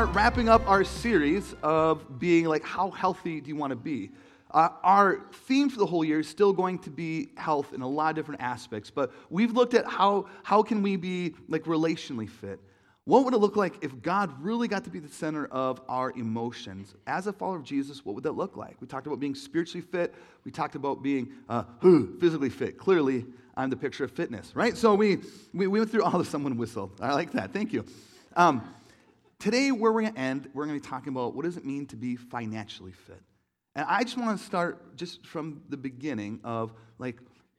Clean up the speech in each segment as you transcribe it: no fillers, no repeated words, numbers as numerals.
are wrapping up our series of being like, how healthy do you want to be? Our theme for the whole year is still going to be health in a lot of different aspects, but we've looked at how can we be like relationally fit? What would it look like if God really got to be the center of our emotions? As a follower of Jesus, what would that look like? We talked about being spiritually fit. We talked about being physically fit. Clearly, I'm the picture of fitness, right? So we went through all of someone whistled. I like that. Thank you. Today, where we're going to end, we're going to be talking about what does it mean to be financially fit. And I just want to start just from the beginning of like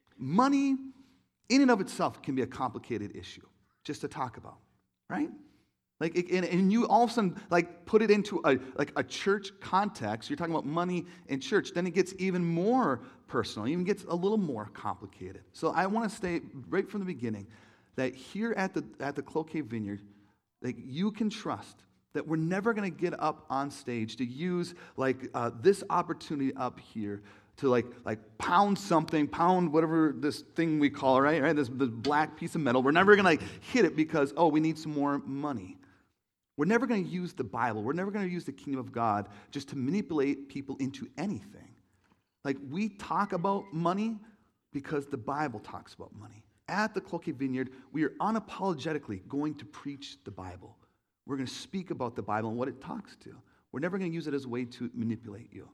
money in and of itself can be a complicated issue just to talk about, right? Like, and you all of a sudden like put it into a church context. You're talking about money in church. Then it gets even more personal. It even gets a little more complicated. So I want to state right from the beginning that here at the Cloquet Vineyard, like you can trust that we're never going to get up on stage to use like this opportunity up here to like pound whatever this thing we call, right? This black piece of metal. We're never going to like hit it because, we need some more money. We're never going to use the Bible. We're never going to use the kingdom of God just to manipulate people into anything. Like we talk about money because the Bible talks about money. At the Cloquet Vineyard, we are unapologetically going to preach the Bible. We're going to speak about the Bible and what it talks to. We're never going to use it as a way to manipulate you.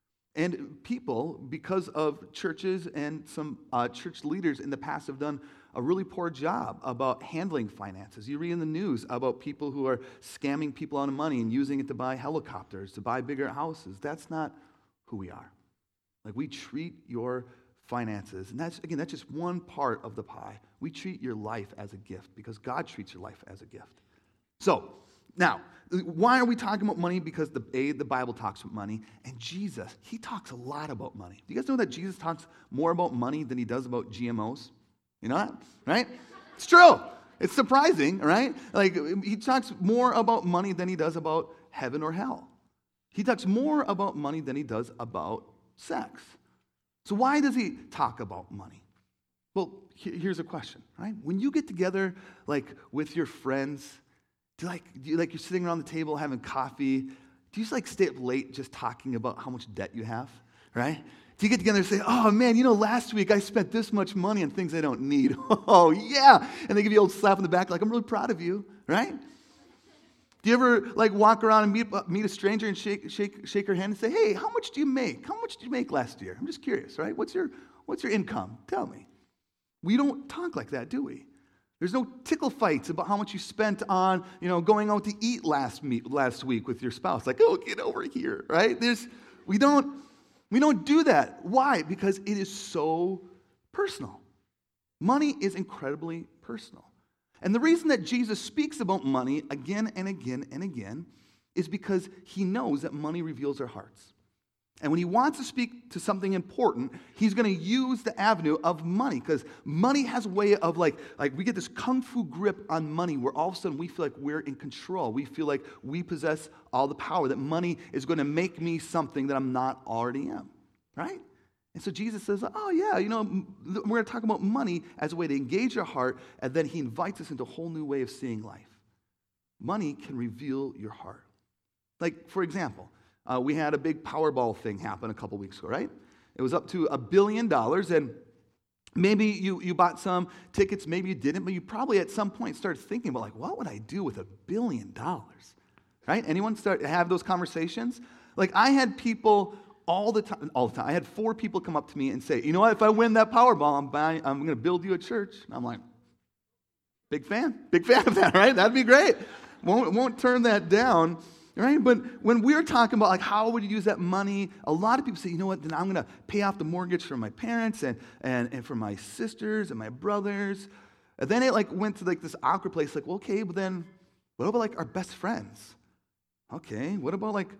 And people, because of churches and some church leaders in the past have done a really poor job about handling finances. You read in the news about people who are scamming people out of money and using it to buy helicopters, to buy bigger houses. That's not who we are. Like we treat your finances. And that's just one part of the pie. We treat your life as a gift because God treats your life as a gift. So, now, why are we talking about money? Because the Bible talks about money, and Jesus, he talks a lot about money. Do you guys know that Jesus talks more about money than he does about GMOs? You know that, right? It's true. It's surprising, right? Like, he talks more about money than he does about heaven or hell. He talks more about money than he does about sex. So why does he talk about money? Well, here's a question, right? When you get together, like, with your friends, do you you're sitting around the table having coffee, do you just like stay up late just talking about how much debt you have, right? Do you get together and say, oh man, last week I spent this much money on things I don't need. Oh yeah. And they give you a old slap on the back like, I'm really proud of you, right? Do you ever like walk around and meet a stranger and shake her hand and say, hey, how much do you make? How much did you make last year? I'm just curious, right? What's your income? Tell me. We don't talk like that, do we? There's no tickle fights about how much you spent on, going out to eat last week with your spouse. Like, oh, get over here, right? We don't do that. Why? Because it is so personal. Money is incredibly personal. And the reason that Jesus speaks about money again and again and again is because he knows that money reveals our hearts. And when he wants to speak to something important, he's going to use the avenue of money because money has a way of like we get this kung fu grip on money where all of a sudden we feel like we're in control. We feel like we possess all the power, that money is going to make me something that I'm not already am, right? And so Jesus says, oh yeah, we're going to talk about money as a way to engage your heart, and then he invites us into a whole new way of seeing life. Money can reveal your heart. Like, for example, we had a big Powerball thing happen a couple weeks ago, right? It was up to $1 billion, and maybe you bought some tickets, maybe you didn't, but you probably at some point started thinking about, like, what would I do with $1 billion, right? Anyone start to have those conversations? Like, I had people all the time. I had 4 people come up to me and say, you know what, if I win that Powerball, I'm going to build you a church. And I'm like, big fan of that, right? That'd be great. Won't turn that down. Right? But when we're talking about like how would you use that money, a lot of people say, you know what, then I'm going to pay off the mortgage for my parents and for my sisters and my brothers. And then it like went to like this awkward place, like, well, okay, but then what about like our best friends? Okay, what about like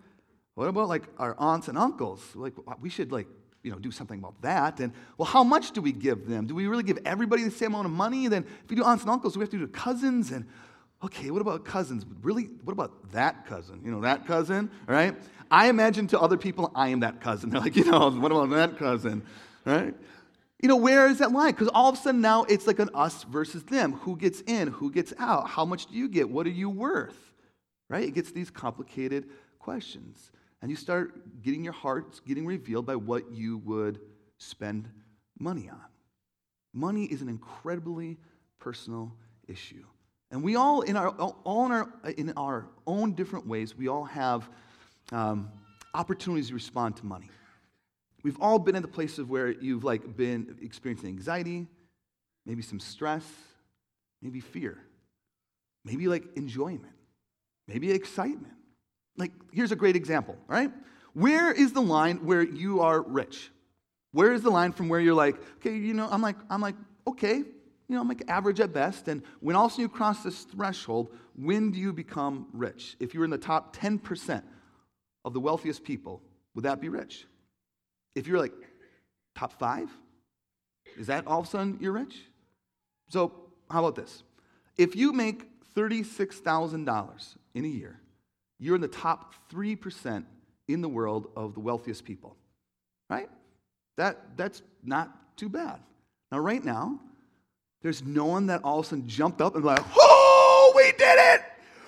our aunts and uncles? Like we should like, do something about that. And well, how much do we give them? Do we really give everybody the same amount of money? And then if we do aunts and uncles, we have to do cousins and okay, what about cousins? Really, what about that cousin? That cousin, right? I imagine to other people, I am that cousin. They're like, what about that cousin, right? Where is that line? Because all of a sudden now it's like an us versus them. Who gets in? Who gets out? How much do you get? What are you worth? right? It gets these complicated questions. And you start getting your hearts getting revealed by what you would spend money on. Money is an incredibly personal issue. And we all, in our own different ways, we all have opportunities to respond to money. We've all been in the places where you've been experiencing anxiety, maybe some stress, maybe fear, maybe enjoyment, maybe excitement. Here's a great example, right? Where is the line where you are rich? Where is the line from where you're okay, I'm okay, I'm average at best, and when all of a sudden you cross this threshold, when do you become rich? If you were in the top 10% of the wealthiest people, would that be rich? If you're top 5, is that all of a sudden you're rich? So how about this? If you make $36,000 in a year, you're in the top 3% in the world of the wealthiest people, right? That's not too bad. Now, right now, there's no one that all of a sudden jumped up and oh, we did it!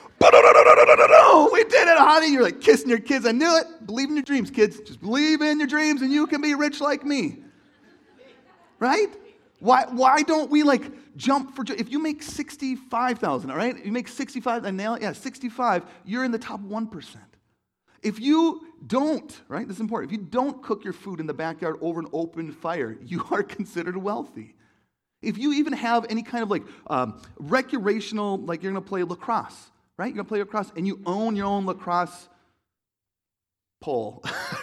We did it, honey. You're kissing your kids. I knew it. Believe in your dreams, kids. Just believe in your dreams and you can be rich like me. Right? Why don't we jump for joy? If you make $65,000, all right? You make 65, I nail it. Yeah, 65, you're in the top 1%. If you don't, right? This is important. If you don't cook your food in the backyard over an open fire, you are considered wealthy. If you even have any kind of recreational, you're going to play lacrosse, right? You're going to play lacrosse and you own your own lacrosse pole,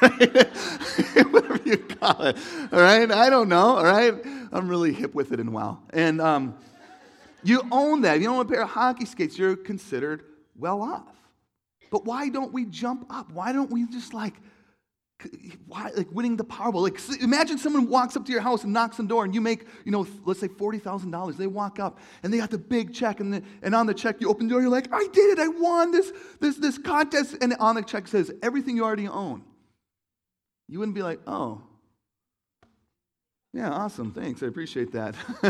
whatever you call it, all right? I don't know, all right? I'm really hip with it and wow. And you own that. If you own a pair of hockey skates, you're considered well off. But why don't we jump up? Why don't we just winning the Powerball? Imagine someone walks up to your house and knocks on the door and you make, let's say $40,000. They walk up and they got the big check and on the check you open the door, you're like, I did it, I won this contest, and on the check says everything you already own. You wouldn't be like, oh, yeah, awesome, thanks, I appreciate that.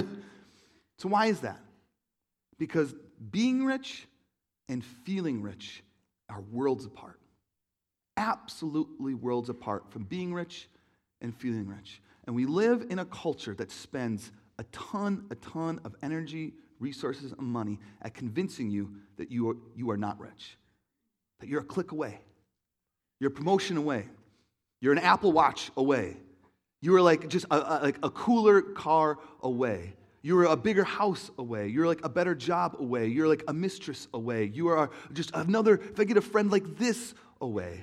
So why is that? Because being rich and feeling rich are worlds apart. Absolutely worlds apart from being rich and feeling rich. And we live in a culture that spends a ton of energy, resources, and money at convincing you that you are not rich. That you're a click away. You're a promotion away. You're an Apple Watch away. You are just a cooler car away. You're a bigger house away. You're a better job away. You're a mistress away. You are just another, if I get a friend like this away.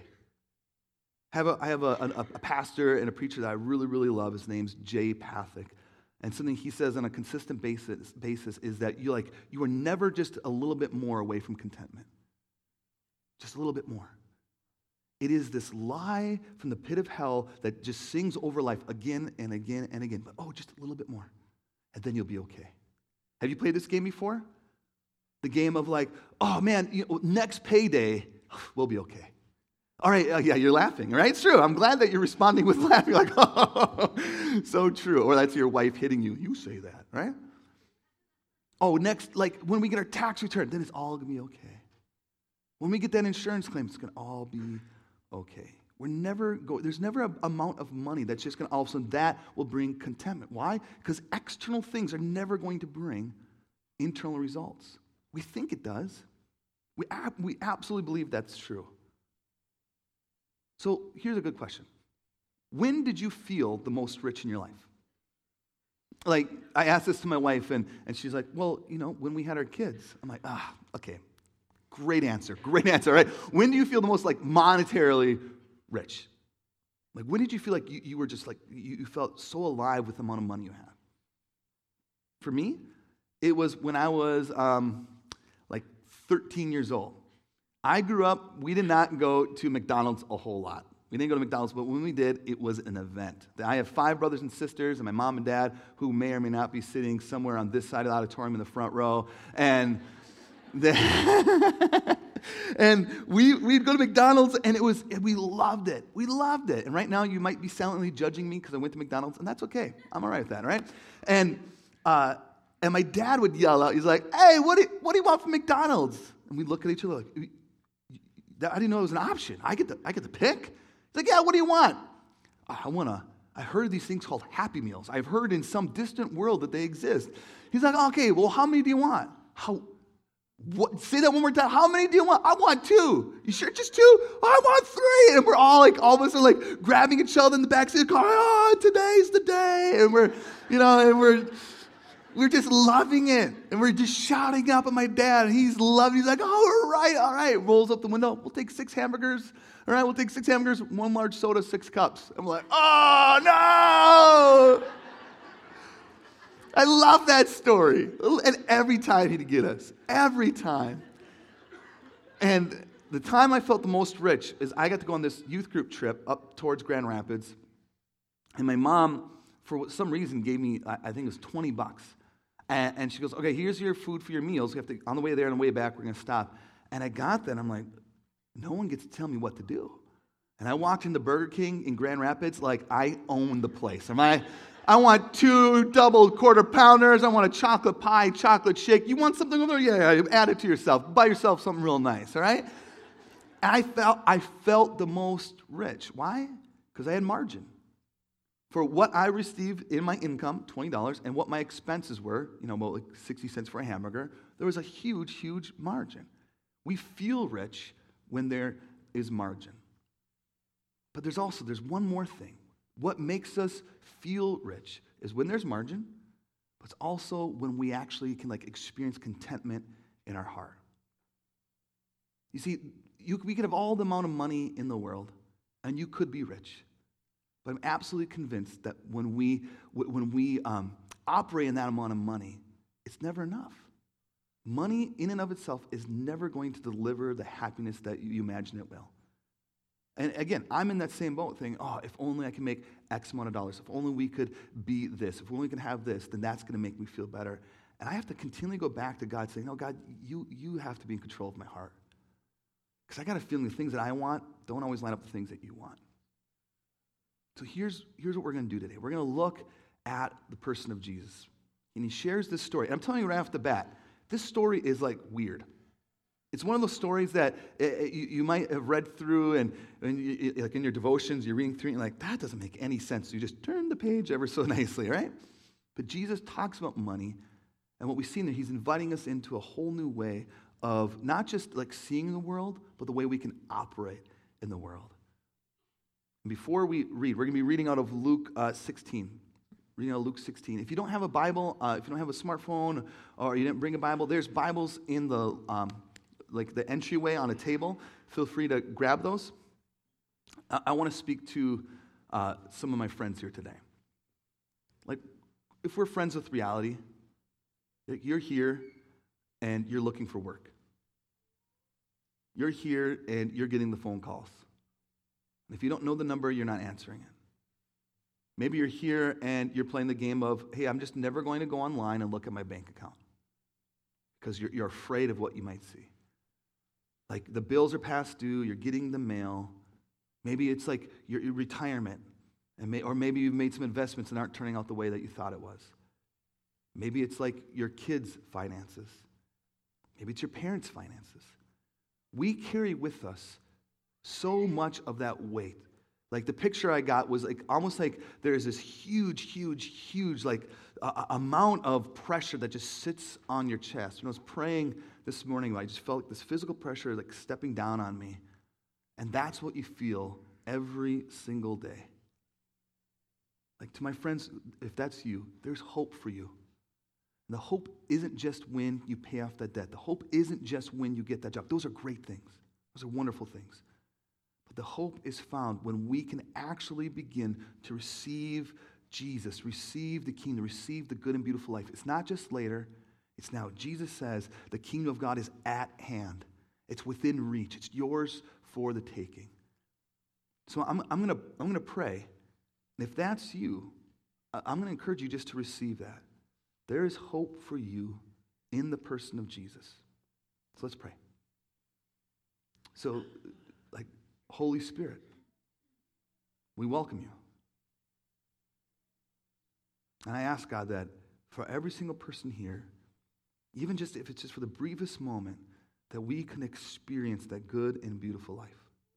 I have a pastor and a preacher that I really, really love. His name's Jay Pathak. And something he says on a consistent basis is that you are never just a little bit more away from contentment. Just a little bit more. It is this lie from the pit of hell that just sings over life again and again and again. But just a little bit more. And then you'll be okay. Have you played this game before? The game of oh man, next payday, we'll be okay. All right, yeah, you're laughing, right? It's true. I'm glad that you're responding with laughing. You're oh, so true. Or that's your wife hitting you. You say that, right? Oh, next, when we get our tax return, then it's all going to be okay. When we get that insurance claim, it's going to all be okay. There's never an amount of money that's just going to all of a sudden that will bring contentment. Why? Because external things are never going to bring internal results. We think it does. We absolutely believe that's true. So here's a good question. When did you feel the most rich in your life? I asked this to my wife, and she's like, well, when we had our kids. I'm like, okay. Great answer, right? When do you feel the most monetarily rich? When did you feel you were just you felt so alive with the amount of money you had? For me, it was when I was 13 years old. I grew up, we did not go to McDonald's a whole lot. We didn't go to McDonald's, but when we did, it was an event. I have 5 brothers and sisters, and my mom and dad, who may or may not be sitting somewhere on this side of the auditorium in the front row, and we'd go to McDonald's, and we loved it. We loved it. And right now, you might be silently judging me because I went to McDonald's, and that's okay. I'm all right with that, right? And my dad would yell out, he's like, hey, what do you want from McDonald's? And we'd look at each other I didn't know it was an option. I get to pick. He's like, yeah, what do you want? I heard these things called Happy Meals. I've heard in some distant world that they exist. He's like, okay, well, how many do you want? Say that one more time. How many do you want? I want 2. You sure just 2? I want 3. And we're all like, all of us are like grabbing each other in the backseat of the car. Oh, today's the day. And we're just loving it. And we're just shouting up at my dad. And he's loving it. He's like, all right. Rolls up the window. We'll take 6 hamburgers. All right, we'll take 6 hamburgers, 1 large soda, 6 cups. I'm like, oh, no. I love that story. And every time he'd get us. Every time. And the time I felt the most rich is I got to go on this youth group trip up towards Grand Rapids. And my mom, for some reason, gave me, I think it was $20. And she goes, okay, here's your food for your meals. We have to, on the way there and the way back, we're going to stop. And I got that, and I'm like, no one gets to tell me what to do. And I walked into Burger King in Grand Rapids like I own the place. I want 2 double quarter pounders. I want a chocolate pie, chocolate shake. You want something over there? Yeah, add it to yourself. Buy yourself something real nice, all right? And I felt the most rich. Why? Because I had margin. For what I received in my income, $20, and what my expenses were, about like 60 cents for a hamburger, there was a huge, huge margin. We feel rich when there is margin. But there's one more thing. What makes us feel rich is when there's margin, but it's also when we actually can experience contentment in our heart. You see, we could have all the amount of money in the world, and you could be rich. But I'm absolutely convinced that when we operate in that amount of money, it's never enough. Money in and of itself is never going to deliver the happiness that you imagine it will. And again, I'm in that same boat thinking, if only I can make X amount of dollars, if only we could be this, if only we can have this, then that's going to make me feel better. And I have to continually go back to God saying, no, God, you have to be in control of my heart. Because I got a feeling the things that I want don't always line up with the things that you want. So here's what we're going to do today. We're going to look at the person of Jesus. And he shares this story. And I'm telling you right off the bat, this story is weird. It's one of those stories that you might have read through and in your devotions, you're reading through and you're like, that doesn't make any sense. So you just turn the page ever so nicely, right? But Jesus talks about money, and what we see in there, he's inviting us into a whole new way of not just seeing the world, but the way we can operate in the world. And before we read, we're going to be reading out of Luke 16. Reading out of Luke 16. If you don't have a Bible, if you don't have a smartphone, or you didn't bring a Bible, there's Bibles in the the entryway on a table. Feel free to grab those. I want to speak to some of my friends here today. If we're friends with reality, you're here and you're looking for work. You're here and you're getting the phone calls. If you don't know the number, you're not answering it. Maybe you're here and you're playing the game of, hey, I'm just never going to go online and look at my bank account because you're afraid of what you might see. The bills are past due, you're getting the mail. Maybe it's your retirement, or maybe you've made some investments and aren't turning out the way that you thought it was. Maybe it's your kids' finances. Maybe it's your parents' finances. We carry with us so much of that weight. The picture I got was almost there's this huge amount of pressure that just sits on your chest. When I was praying this morning, I just felt this physical pressure stepping down on me. And that's what you feel every single day. To my friends, if that's you, there's hope for you. And the hope isn't just when you pay off that debt. The hope isn't just when you get that job. Those are great things. Those are wonderful things. But the hope is found when we can actually begin to receive Jesus, receive the kingdom, receive the good and beautiful life. It's not just later. It's now. Jesus says the kingdom of God is at hand. It's within reach. It's yours for the taking. So I'm gonna pray. And if that's you, I'm going to encourage you just to receive that. There is hope for you in the person of Jesus. So let's pray. So, Holy Spirit, we welcome you. And I ask, God, that for every single person here, even just if it's just for the briefest moment, that we can experience that good and beautiful life.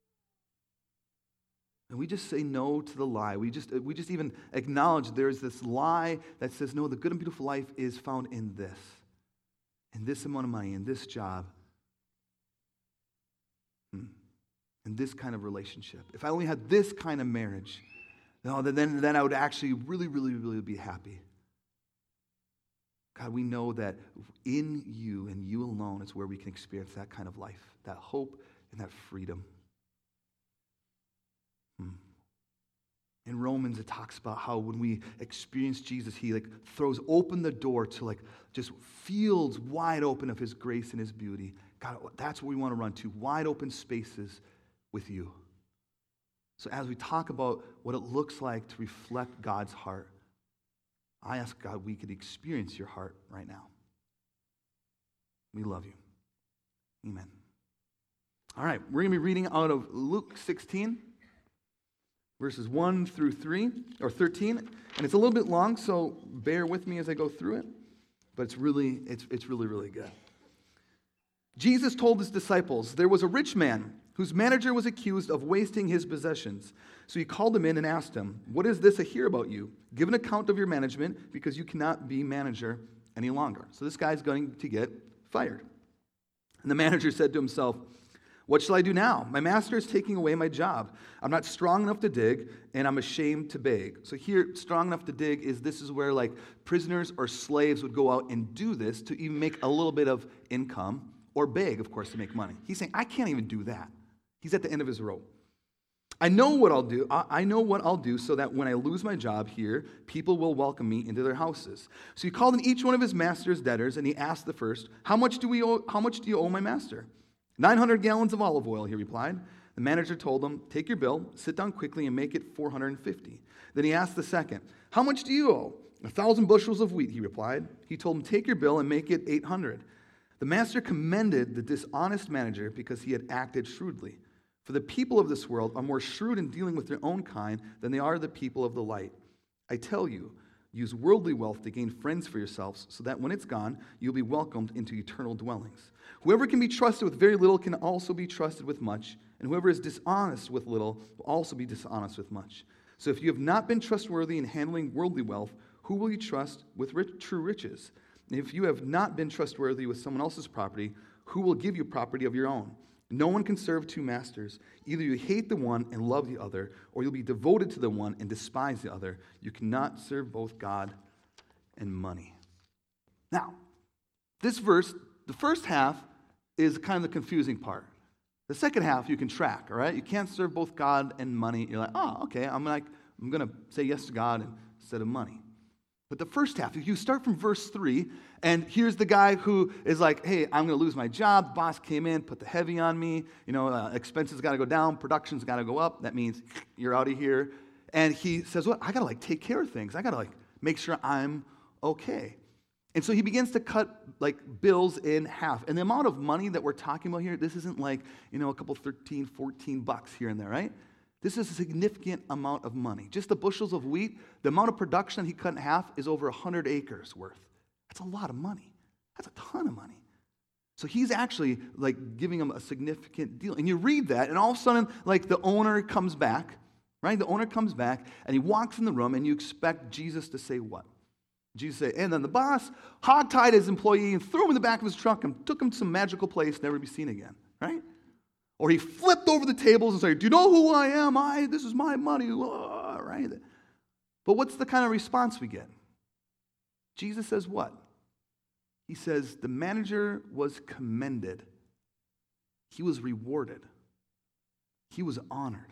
And we just say no to the lie. We just even acknowledge there's this lie that says, no, the good and beautiful life is found in this amount of money, in this job, in this kind of relationship. If I only had this kind of marriage, no, then I would actually really, really, really be happy. God, we know that in you and you alone is where we can experience that kind of life, that hope and that freedom. In Romans, it talks about how when we experience Jesus, he throws open the door to just fields wide open of his grace and his beauty. God, that's what we want to run to, wide open spaces with you. So as we talk about what it looks like to reflect God's heart, I ask God we could experience your heart right now. We love you. Amen. All right, we're going to be reading out of Luke 16. Verses 1 through 3, or 13, and it's a little bit long, so bear with me as I go through it, but it's really, really good. Jesus told his disciples, there was a rich man whose manager was accused of wasting his possessions. So he called him in and asked him, what is this I hear about you? Give an account of your management, because you cannot be manager any longer. So this guy's going to get fired. And the manager said to himself, what shall I do now? My master is taking away my job. I'm not strong enough to dig, and I'm ashamed to beg. So here, strong enough to dig this is where prisoners or slaves would go out and do this to even make a little bit of income, or beg, of course, to make money. He's saying, I can't even do that. He's at the end of his rope. I know what I'll do. I know what I'll do so that when I lose my job here, people will welcome me into their houses. So he called in each one of his master's debtors, and he asked the first, How much do you owe my master? 900 gallons of olive oil, he replied. The manager told him, take your bill, sit down quickly, and make it 450. Then he asked the second, how much do you owe? 1,000 bushels of wheat, he replied. He told him, take your bill and make it 800. The master commended the dishonest manager because he had acted shrewdly. For the people of this world are more shrewd in dealing with their own kind than they are the people of the light. I tell you, use worldly wealth to gain friends for yourselves, so that when it's gone, you'll be welcomed into eternal dwellings. Whoever can be trusted with very little can also be trusted with much, and whoever is dishonest with little will also be dishonest with much. So if you have not been trustworthy in handling worldly wealth, who will you trust with true riches? And if you have not been trustworthy with someone else's property, who will give you property of your own? No one can serve two masters. Either you hate the one and love the other, or you'll be devoted to the one and despise the other. You cannot serve both God and money. Now, this verse, the first half is kind of the confusing part. The second half you can track, all right? You can't serve both God and money. You're like, oh, okay, I'm going to say yes to God instead of money. But the first half, if you start from verse 3, and here's the guy who is like, hey, I'm going to lose my job. The boss came in, put the heavy on me. Expenses got to go down. Production's got to go up. That means you're out of here. And he says, well, I got to take care of things. I got to make sure I'm okay. And so he begins to cut bills in half. And the amount of money that we're talking about here, this isn't a couple $13, $14 here and there, right? This is a significant amount of money. Just the bushels of wheat, the amount of production he cut in half is over 100 acres worth. That's a lot of money. That's a ton of money. So he's actually giving him a significant deal. And you read that, and all of a sudden, the owner comes back, right? The owner comes back, and he walks in the room, and you expect Jesus to say what? Jesus say, and then the boss hog-tied his employee and threw him in the back of his truck and took him to some magical place never to be seen again, right? Or he flipped over the tables and said, do you know who I am? This is my money, right? But what's the kind of response we get? Jesus says what? He says the manager was commended. He was rewarded. He was honored.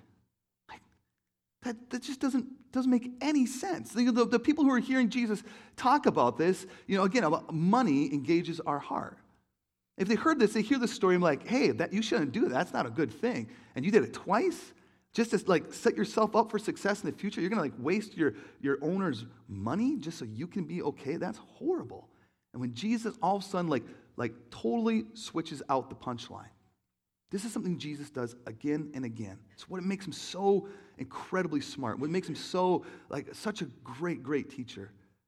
That just doesn't make any sense. The people who are hearing Jesus talk about this, again, about money engages our heart. If they heard this, they hear this story and be like, hey, you shouldn't do that. That's not a good thing. And you did it twice? Just to set yourself up for success in the future? You're going to waste your owner's money just so you can be okay? That's horrible. And when Jesus all of a sudden totally switches out the punchline, this is something Jesus does again and again. It's what makes him so incredibly smart, what makes him so such a great, great teacher.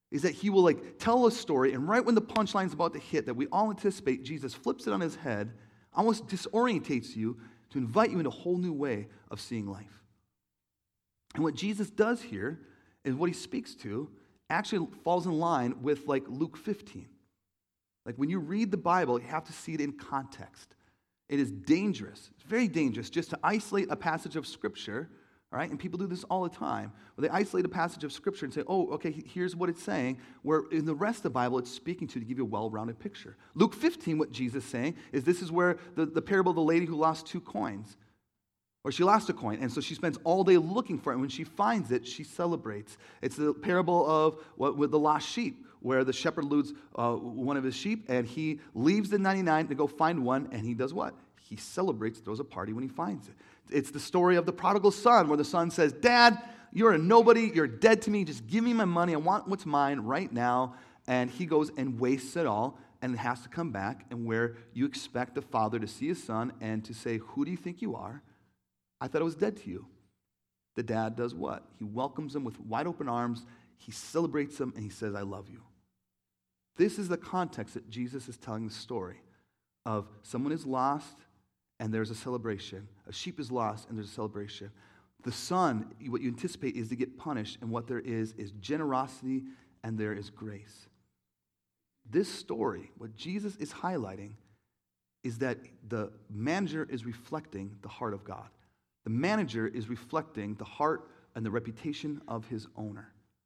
is that he will like tell a story, and right when the punchline is about to hit that we all anticipate, Jesus flips it on his head, almost disorientates you to invite you into a whole new way of seeing life. And what Jesus does here is what he speaks to actually falls in line with like Luke 15. Like when you read the Bible, you have to see it in context. It is dangerous. It's very dangerous just to isolate a passage of Scripture. All right, and people do this all the time, where they isolate a passage of Scripture and say, oh, okay, here's what it's saying, where in the rest of the Bible it's speaking to give you a well-rounded picture. Luke 15, what Jesus is saying, is this is where the parable of the lady who lost 2 coins, or she lost a coin, and so she spends all day looking for it, and when she finds it, she celebrates. It's the parable of with the lost sheep, where the shepherd loses one of his sheep, and he leaves the 99 to go find one, and he does what? He celebrates, throws a party when he finds it. It's the story of the prodigal son, where the son says, Dad, you're a nobody, you're dead to me, just give me my money, I want what's mine right now. And he goes and wastes it all, and it has to come back, and where you expect the father to see his son and to say, who do you think you are? I thought I was dead to you. The dad does what? He welcomes him with wide open arms, he celebrates him, and he says, I love you. This is the context that Jesus is telling the story of someone is lost, and there's a celebration. A sheep is lost, and there's a celebration. The son, what you anticipate is to get punished, and what there is generosity, and there is grace. This story, what Jesus is highlighting, is that the manager is reflecting the heart of God. The manager is reflecting the heart and the reputation of his owner.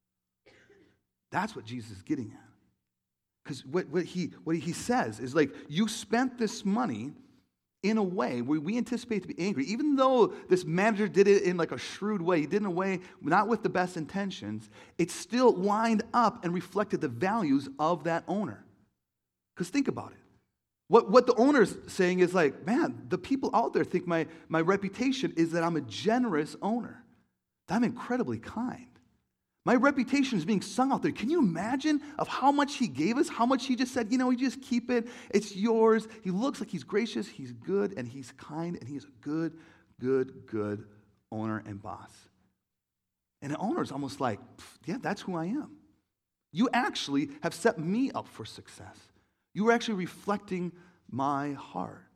That's what Jesus is getting at. Because what he says is like, you spent this money in a way where we anticipate to be angry, even though this manager did it in like a shrewd way, he did it in a way not with the best intentions, it still lined up and reflected the values of that owner. Because think about it. What the owner's saying is like, man, the people out there think my reputation is that I'm a generous owner, that I'm incredibly kind. My reputation is being sung out there. Can you imagine of how much he gave us? How much he just said, you just keep it. It's yours. He looks like he's gracious, he's good, and he's kind, and he's a good owner and boss. And the owner's almost like, yeah, that's who I am. You actually have set me up for success. You were actually reflecting my heart.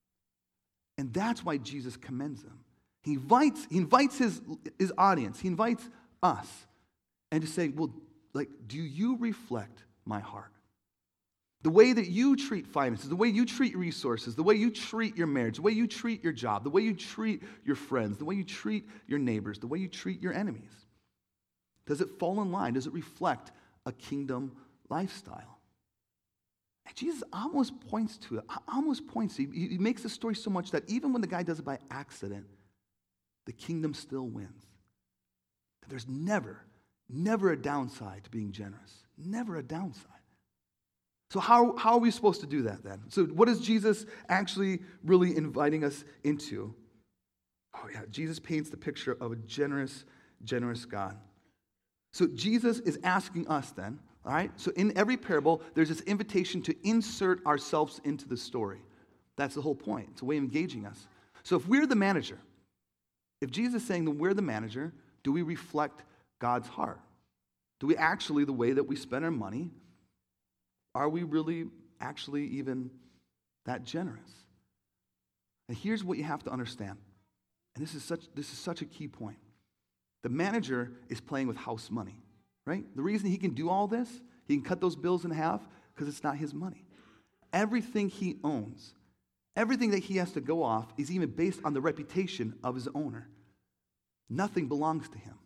And that's why Jesus commends him. He invites his audience. He invites us. And to say, well, like, do you reflect my heart? The way that you treat finances, the way you treat resources, the way you treat your marriage, the way you treat your job, the way you treat your friends, the way you treat your neighbors, the way you treat your enemies. Does it fall in line? Does it reflect a kingdom lifestyle? And Jesus almost points to it. He makes the story so much that even when the guy does it by accident, the kingdom still wins. There's never a downside to being generous. Never a downside. So how are we supposed to do that then? So what is Jesus actually really inviting us into? Oh yeah, Jesus paints the picture of a generous God. So Jesus is asking us then, all right? So in every parable, there's this invitation to insert ourselves into the story. That's the whole point. It's a way of engaging us. So if we're the manager, if Jesus is saying that we're the manager, do we reflect God's heart? Do we actually, the way that we spend our money, are we really actually even that generous? And here's what you have to understand. And this is such a key point. The manager is playing with house money, right? The reason he can do all this, he can cut those bills in half, because it's not his money. Everything he owns, everything that he has to go off is even based on the reputation of his owner. Nothing belongs to him.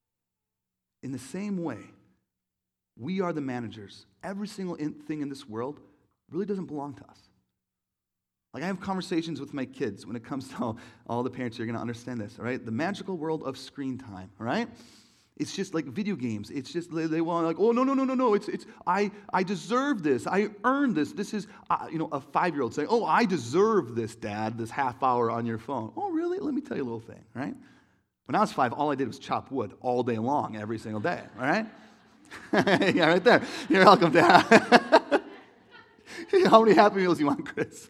In the same way, we are the managers. Every single thing in this world really doesn't belong to us. Like I have conversations with my kids when it comes to all the parents, you're going to understand this, all right? The magical world of screen time, all right? It's just like video games. It's just, they want like, oh, no. It's I deserve this. I earned this. This is, a 5-year-old saying, oh, I deserve this, Dad, this half hour on your phone. Oh, really? Let me tell you a little thing, right? When I was 5, all I did was chop wood all day long, every single day, all right? Yeah, right there. You're welcome, Dad. How many Happy Meals do you want, Chris?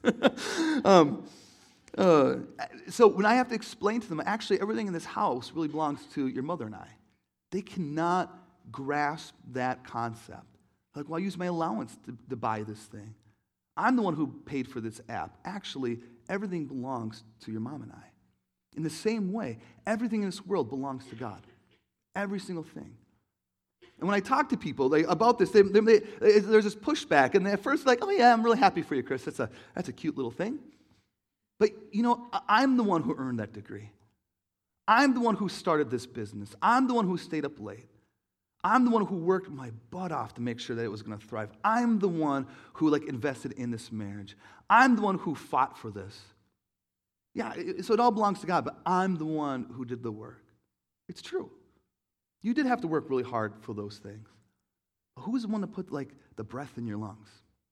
So when I have to explain to them, actually everything in this house really belongs to your mother and I. They cannot grasp that concept. Like, well, I use my allowance to buy this thing. I'm the one who paid for this app. Actually, everything belongs to your mom and I. In the same way, everything in this world belongs to God. Every single thing. And when I talk to people about this, there's this pushback. And at first, they're like, oh yeah, I'm really happy for you, Chris. That's a cute little thing. But, I'm the one who earned that degree. I'm the one who started this business. I'm the one who stayed up late. I'm the one who worked my butt off to make sure that it was going to thrive. I'm the one who invested in this marriage. I'm the one who fought for this. Yeah, so it all belongs to God, but I'm the one who did the work. It's true. You did have to work really hard for those things. But who's the one that put the breath in your lungs?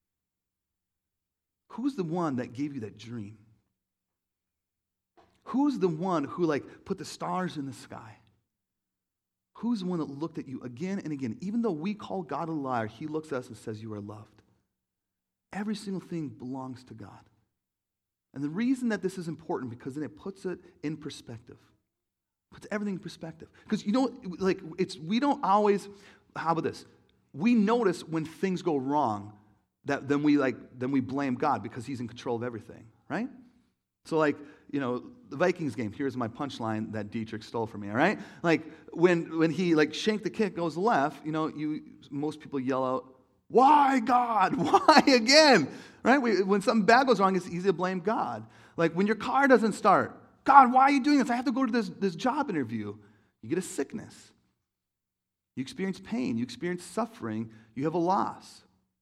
Who's the one that gave you that dream? Who's the one who put the stars in the sky? Who's the one that looked at you again and again? Even though we call God a liar, he looks at us and says, you are loved. Every single thing belongs to God. And the reason that this is important, because then it puts it in perspective. Puts everything in perspective. Because we don't always, how about this? We notice when things go wrong, that then we blame God because he's in control of everything, right? So the Vikings game, here's my punchline that Dietrich stole from me, all right? When he shanked the kick, goes left, most people yell out, why God? Why again? Right? When something bad goes wrong, it's easy to blame God. When your car doesn't start, God, why are you doing this? I have to go to this job interview. You get a sickness. You experience pain. You experience suffering. You have a loss.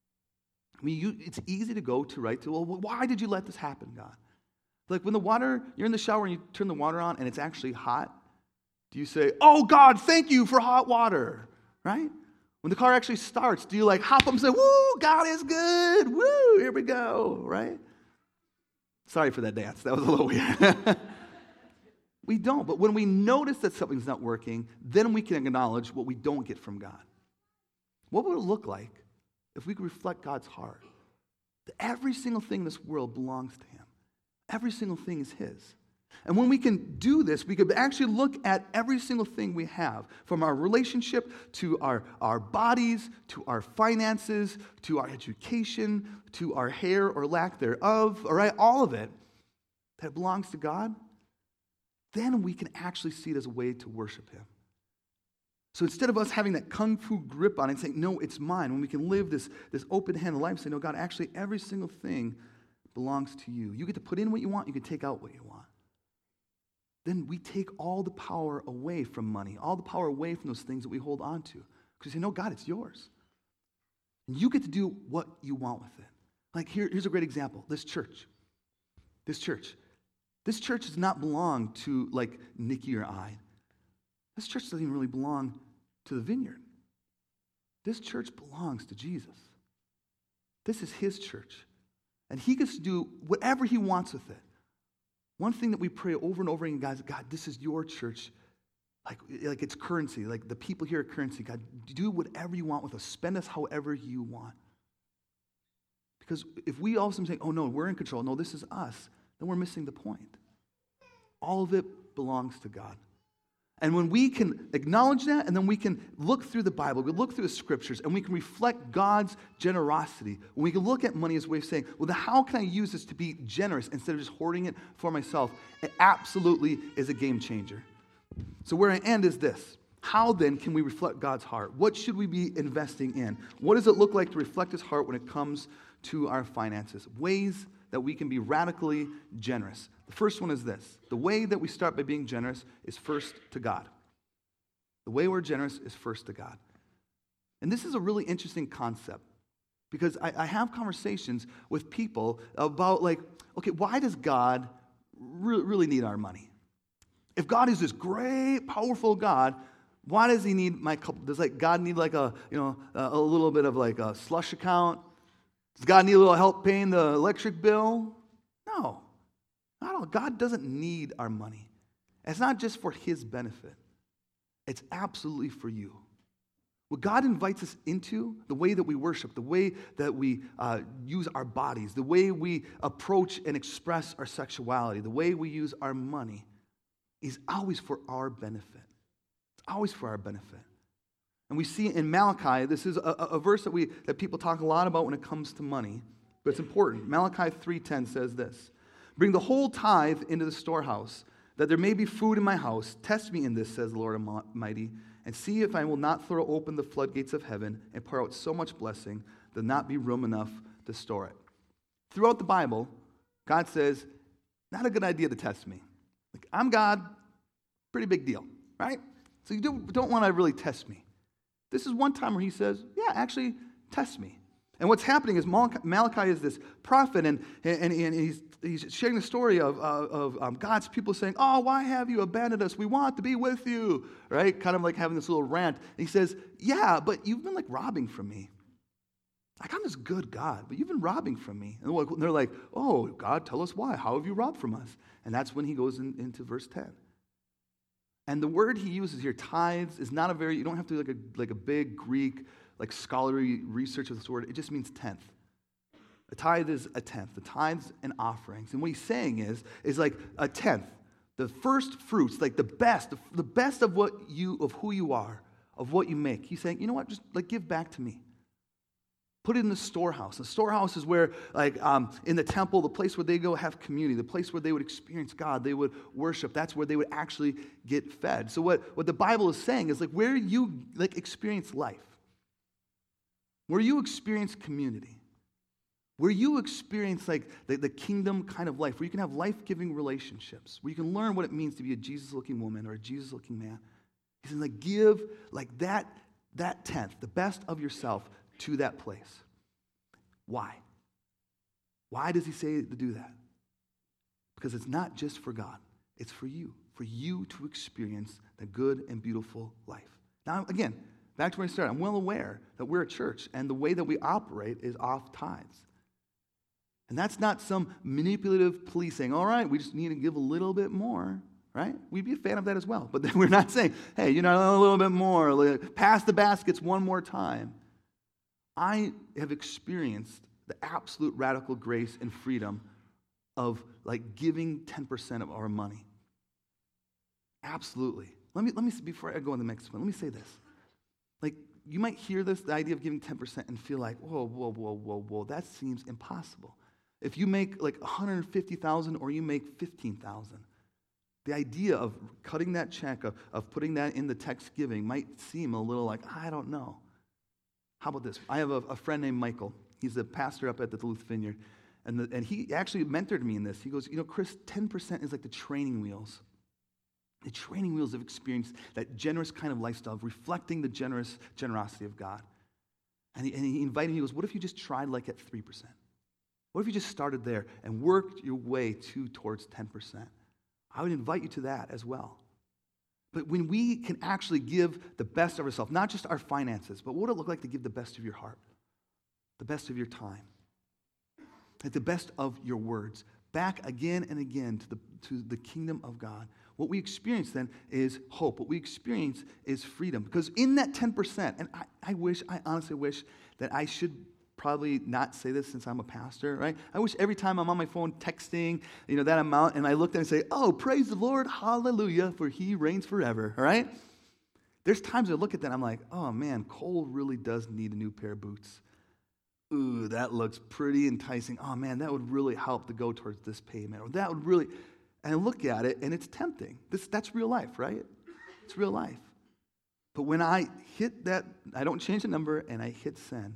It's easy to go to, well, why did you let this happen, God? When you're in the shower and you turn the water on and it's actually hot, do you say, oh God, thank you for hot water, right? When the car actually starts, do you hop up and say, woo, God is good, woo, here we go, right? Sorry for that dance, that was a little weird. We don't, but when we notice that something's not working, then we can acknowledge what we don't get from God. What would it look like if we could reflect God's heart? That every single thing in this world belongs to him. Every single thing is his. And when we can do this, we could actually look at every single thing we have, from our relationship to our bodies, to our finances, to our education, to our hair or lack thereof, all right, all of it, that belongs to God. Then we can actually see it as a way to worship him. So instead of us having that kung fu grip on it and saying, no, it's mine, when we can live this open-handed life and say, no, God, actually every single thing belongs to you. You get to put in what you want, you can take out what you want. Then we take all the power away from money, all the power away from those things that we hold on to. Because you say, no, God, it's yours. And you get to do what you want with it. Here's a great example. This church does not belong to Nikki or I. This church doesn't even really belong to the Vineyard. This church belongs to Jesus. This is his church. And he gets to do whatever he wants with it. One thing that we pray over and over again, guys, God, this is your church. Like it's currency. The people here are currency. God, do whatever you want with us. Spend us however you want. Because if we all of a sudden say, oh no, we're in control. No, this is us. Then we're missing the point. All of it belongs to God. And when we can acknowledge that, and then we can look through the Bible, we look through the scriptures, and we can reflect God's generosity, when we can look at money as a way of saying, well, then how can I use this to be generous instead of just hoarding it for myself? It absolutely is a game changer. So where I end is this. How then can we reflect God's heart? What should we be investing in? What does it look like to reflect his heart when it comes to our finances? Ways that we can be radically generous. The first one is this. The way that we start by being generous is first to God. The way we're generous is first to God. And this is a really interesting concept because I have conversations with people about okay, why does God really need our money? If God is this great, powerful God, why does he need my couple? Does God need a little bit of a slush account? Does God need a little help paying the electric bill? No. Not all. God doesn't need our money. It's not just for his benefit. It's absolutely for you. What God invites us into, the way that we worship, the way that we use our bodies, the way we approach and express our sexuality, the way we use our money, is always for our benefit. It's always for our benefit. And we see in Malachi, this is a verse that people talk a lot about when it comes to money, but it's important. Malachi 3:10 says this, "Bring the whole tithe into the storehouse, that there may be food in my house. Test me in this, says the Lord Almighty, and see if I will not throw open the floodgates of heaven and pour out so much blessing, there'll not be room enough to store it." Throughout the Bible, God says, not a good idea to test me. Like, I'm God, pretty big deal, right? So you don't want to really test me. This is one time where he says, yeah, actually, test me. And what's happening is Malachi is this prophet, and he's sharing the story of God's people saying, oh, why have you abandoned us? We want to be with you, right? Kind of like having this little rant. And he says, yeah, but you've been like robbing from me. Like, I'm this good God, but you've been robbing from me. And they're like, oh, God, tell us why. How have you robbed from us? And that's when he goes into verse 10. And the word he uses here, tithes, is not you don't have to do like a big Greek, like scholarly research of this word. It just means tenth. A tithe is a tenth. The tithes and offerings. And what he's saying is like a tenth. The first fruits, like the best of who you are, of what you make. He's saying, you know what, just like give back to me. Put it in the storehouse. The storehouse is where, like, in the temple, the place where they go have community, the place where they would experience God, they would worship. That's where they would actually get fed. So what the Bible is saying is, like, where you, like, experience life, where you experience community, where you experience, like, the kingdom kind of life, where you can have life-giving relationships, where you can learn what it means to be a Jesus-looking woman or a Jesus-looking man. He says, like, give, like, that tenth, the best of yourself, to that place. Why? Why does he say to do that? Because it's not just for God. It's for you to experience the good and beautiful life. Now, again, back to where I started. I'm well aware that we're a church, and the way that we operate is off tithes. And that's not some manipulative policing. All right, we just need to give a little bit more, right? We'd be a fan of that as well. But then we're not saying, hey, you know, a little bit more. Pass the baskets one more time. I have experienced the absolute radical grace and freedom of, like, giving 10% of our money. Absolutely. Let me before I go on the next one, let me say this. Like, you might hear this, the idea of giving 10%, and feel like, whoa, that seems impossible. If you make like $150,000 or you make $15,000, the idea of cutting that check, of putting that in the text giving might seem a little like, I don't know. How about this? I have a friend named Michael. He's a pastor up at the Duluth Vineyard. And he actually mentored me in this. He goes, you know, Chris, 10% is like the training wheels. The training wheels of experience, that generous kind of lifestyle, of reflecting the generosity of God. And he invited me, he goes, what if you just tried like at 3%? What if you just started there and worked your way towards 10%? I would invite you to that as well. But when we can actually give the best of ourselves, not just our finances, but what would it look like to give the best of your heart, the best of your time, like the best of your words, back again and again to the kingdom of God? What we experience then is hope. What we experience is freedom. Because in that 10%, and I honestly wish that I should probably not say this since I'm a pastor, right? I wish every time I'm on my phone texting, you know, that amount, and I look down and say, oh, praise the Lord, hallelujah, for he reigns forever, all right? There's times I look at that and I'm like, oh man, Cole really does need a new pair of boots. Ooh, that looks pretty enticing. Oh man, that would really help to go towards this payment. Or that would really, and I look at it and it's tempting. That's real life, right? It's real life. But when I hit that, I don't change the number and I hit send,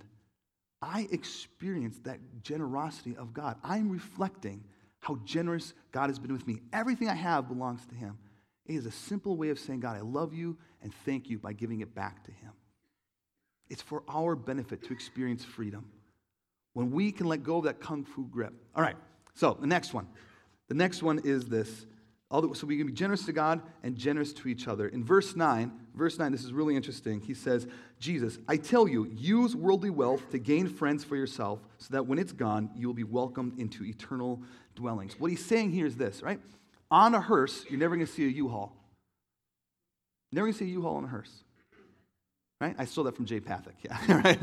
I experience that generosity of God. I'm reflecting how generous God has been with me. Everything I have belongs to him. It is a simple way of saying, God, I love you and thank you by giving it back to him. It's for our benefit to experience freedom when we can let go of that kung fu grip. All right, so the next one. The next one is this. So we can be generous to God and generous to each other. In verse 9, this is really interesting. He says, Jesus, I tell you, use worldly wealth to gain friends for yourself so that when it's gone, you will be welcomed into eternal dwellings. What he's saying here is this, right? On a hearse, you're never going to see a U-Haul. Never going to see a U-Haul on a hearse. Right? I stole that from Jay Pathak. Yeah, right?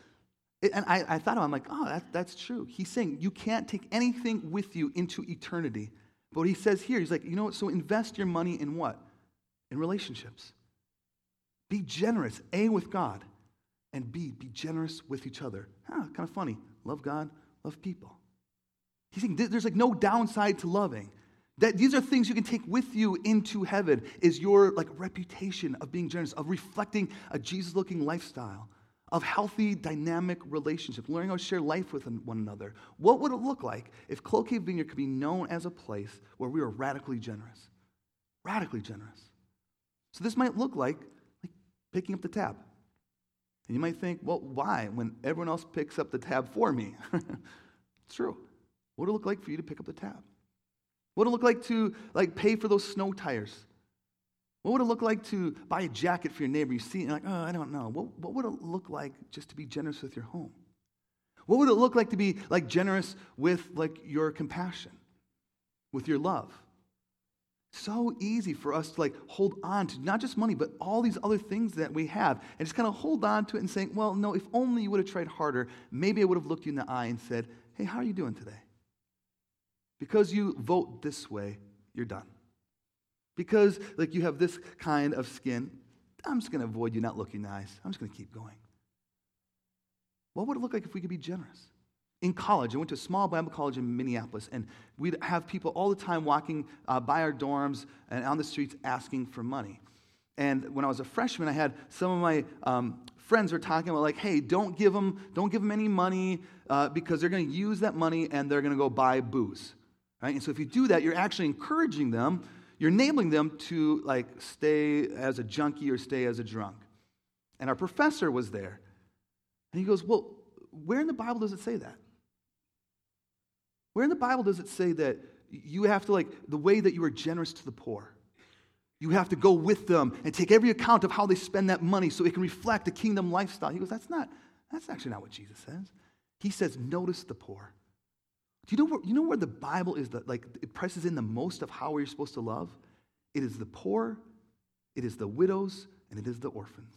And I thought, I'm like, oh, that's true. He's saying you can't take anything with you into eternity. But what he says here, he's like, you know what, so invest your money in what? In relationships. Be generous, A, with God, and B, be generous with each other. Kind of funny. Love God, love people. He's saying there's like no downside to loving. That these are things you can take with you into heaven, is your like reputation of being generous, of reflecting a Jesus-looking lifestyle, of healthy, dynamic relationships, learning how to share life with one another. What would it look like if Cloquet Vineyard could be known as a place where we are radically generous? Radically generous. So this might look like picking up the tab. And you might think, well, why? When everyone else picks up the tab for me. It's true. What would it look like for you to pick up the tab? What would it look like to pay for those snow tires? What would it look like to buy a jacket for your neighbor? You see it and you're like, oh, I don't know. What would it look like just to be generous with your home? What would it look like to be generous with your compassion, with your love? So easy for us to hold on to not just money, but all these other things that we have, and just kind of hold on to it and saying, well, no, if only you would have tried harder, maybe I would have looked you in the eye and said, hey, how are you doing today? Because you vote this way, you're done. Because you have this kind of skin, I'm just going to avoid you not looking in the eyes. I'm just going to keep going. What would it look like if we could be generous? In college, I went to a small Bible college in Minneapolis, and we'd have people all the time walking by our dorms and on the streets asking for money. And when I was a freshman, I had some of my friends were talking about hey, don't give them any money because they're going to use that money and they're going to go buy booze, right? And so if you do that, you're actually encouraging them, you're enabling them to stay as a junkie or stay as a drunk. And our professor was there, and he goes, well, where in the Bible does it say that? Where in the Bible does it say that you have to, the way that you are generous to the poor, you have to go with them and take every account of how they spend that money so it can reflect a kingdom lifestyle? He goes, that's actually not what Jesus says. He says, notice the poor. Do you know where the Bible is it presses in the most of how we're supposed to love? It is the poor, it is the widows, and it is the orphans.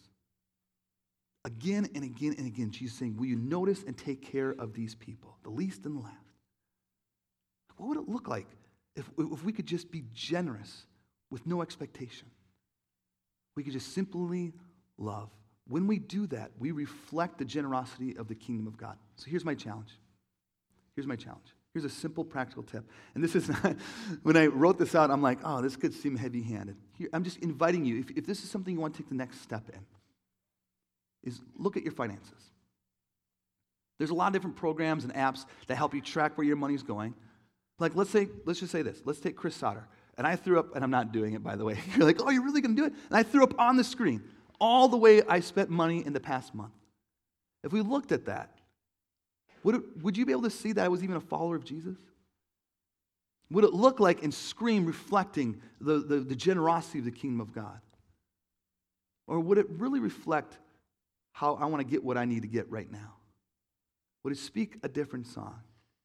Again and again and again, Jesus is saying, will you notice and take care of these people, the least and the last? What would it look like if we could just be generous with no expectation? We could just simply love. When we do that, we reflect the generosity of the kingdom of God. So here's my challenge. Here's a simple practical tip. And this is not, when I wrote this out, I'm like, oh, this could seem heavy-handed. I'm just inviting you, if this is something you want to take the next step in, is look at your finances. There's a lot of different programs and apps that help you track where your money's going. Let's just say this. Let's take Chris Sauter. And I threw up, and I'm not doing it, by the way. You're like, oh, you're really going to do it? And I threw up on the screen all the way I spent money in the past month. If we looked at that, would you be able to see that I was even a follower of Jesus? Would it look like and scream reflecting the generosity of the kingdom of God? Or would it really reflect how I want to get what I need to get right now? Would it speak a different song?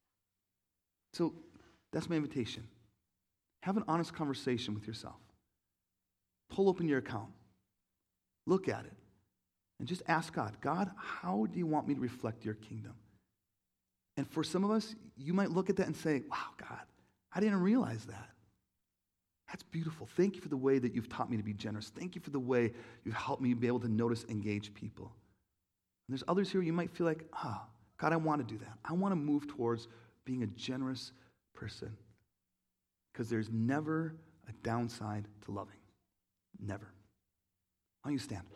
So that's my invitation. Have an honest conversation with yourself. Pull open your account. Look at it. And just ask God, how do you want me to reflect your kingdom? And for some of us, you might look at that and say, wow, God, I didn't realize that. That's beautiful. Thank you for the way that you've taught me to be generous. Thank you for the way you've helped me be able to notice, engage people. And there's others here you might feel like, God, I want to do that. I want to move towards being a generous person. Because there's never a downside to loving. Never. Why don't you stand?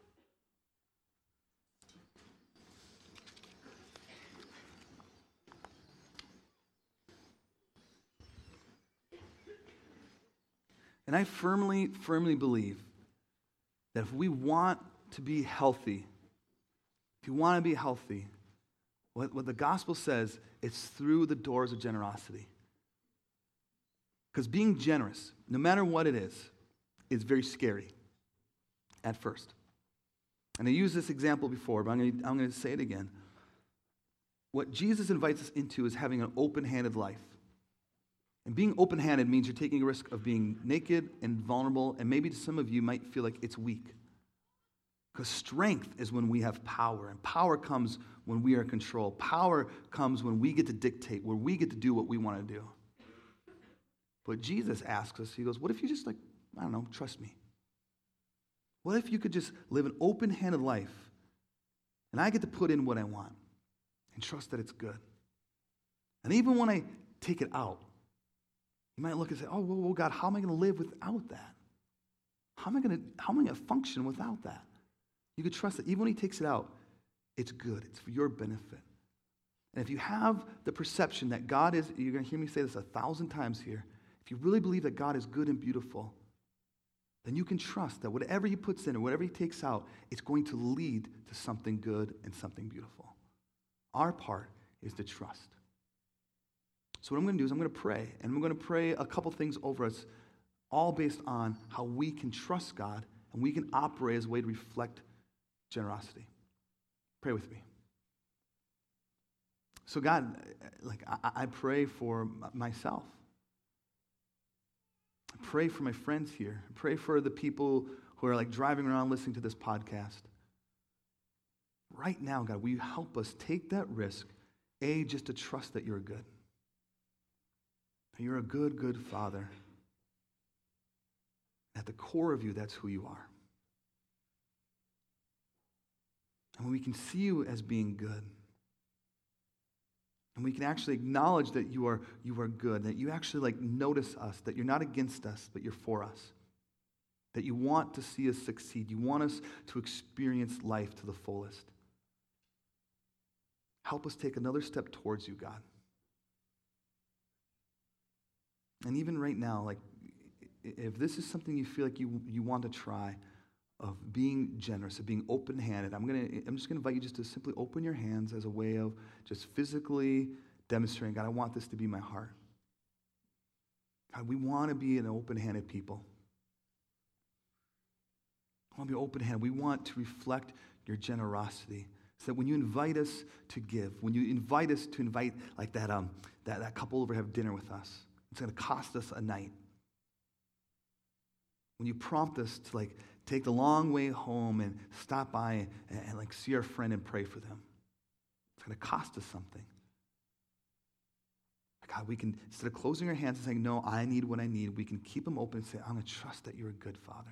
And I firmly, firmly believe that if we want to be healthy, what the gospel says, it's through the doors of generosity. Because being generous, no matter what it is very scary at first. And I used this example before, but I'm going to say it again. What Jesus invites us into is having an open-handed life. And being open-handed means you're taking a risk of being naked and vulnerable, and maybe to some of you might feel like it's weak. Because strength is when we have power, and power comes when we are in control. Power comes when we get to dictate, where we get to do what we want to do. But Jesus asks us, he goes, what if you just trust me? What if you could just live an open-handed life and I get to put in what I want and trust that it's good? And even when I take it out, you might look and say, oh, well, God, how am I going to live without that? How am I going to function without that? You could trust that even when he takes it out, it's good. It's for your benefit. And if you have the perception that God is, you're going to hear me say this 1,000 times here, if you really believe that God is good and beautiful, then you can trust that whatever he puts in or whatever he takes out, it's going to lead to something good and something beautiful. Our part is to trust. So what I'm going to do is I'm going to pray, and we're going to pray a couple things over us, all based on how we can trust God and we can operate as a way to reflect generosity. Pray with me. So God, I pray for myself. I pray for my friends here. I pray for the people who are driving around listening to this podcast. Right now, God, will you help us take that risk, just to trust that you're good. That you're a good, good Father. At the core of you, that's who you are. And when we can see you as being good, and we can actually acknowledge that you are good, that you actually notice us, that you're not against us, but you're for us, that you want to see us succeed, you want us to experience life to the fullest. Help us take another step towards you, God. And even right now, if this is something you feel like you want to try, of being generous, of being open-handed, I'm just going to invite you just to simply open your hands as a way of just physically demonstrating, God, I want this to be my heart. God, we want to be an open-handed people. I want to be open-handed. We want to reflect your generosity. So that when you invite us to give, when you invite us to invite that couple over to have dinner with us, it's going to cost us a night. When you prompt us to take the long way home and stop by and see our friend and pray for them, it's going to cost us something. God, we can, instead of closing our hands and saying, no, I need what I need, we can keep them open and say, I'm going to trust that you're a good Father.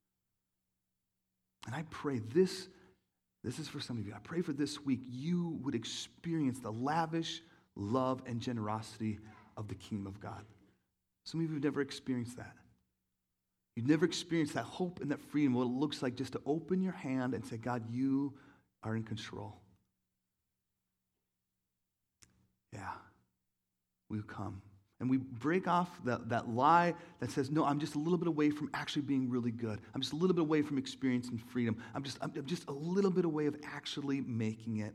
And I pray this is for some of you. I pray for this week you would experience the lavish love and generosity of the kingdom of God. Some of you have never experienced that. You've never experienced that hope and that freedom, what it looks like just to open your hand and say, God, you are in control. Yeah, we come. And we break off that lie that says, no, I'm just a little bit away from actually being really good. I'm just a little bit away from experiencing freedom. I'm just a little bit away of actually making it.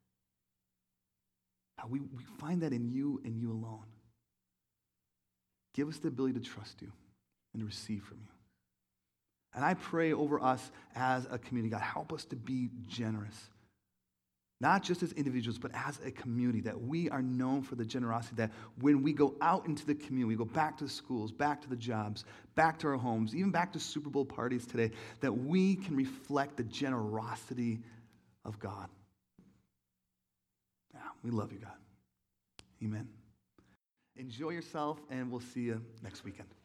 We find that in you and you alone. Give us the ability to trust you and to receive from you. And I pray over us as a community, God, help us to be generous. Not just as individuals, but as a community, that we are known for the generosity, that when we go out into the community, we go back to the schools, back to the jobs, back to our homes, even back to Super Bowl parties today, that we can reflect the generosity of God. Yeah, we love you, God. Amen. Enjoy yourself, and we'll see you next weekend.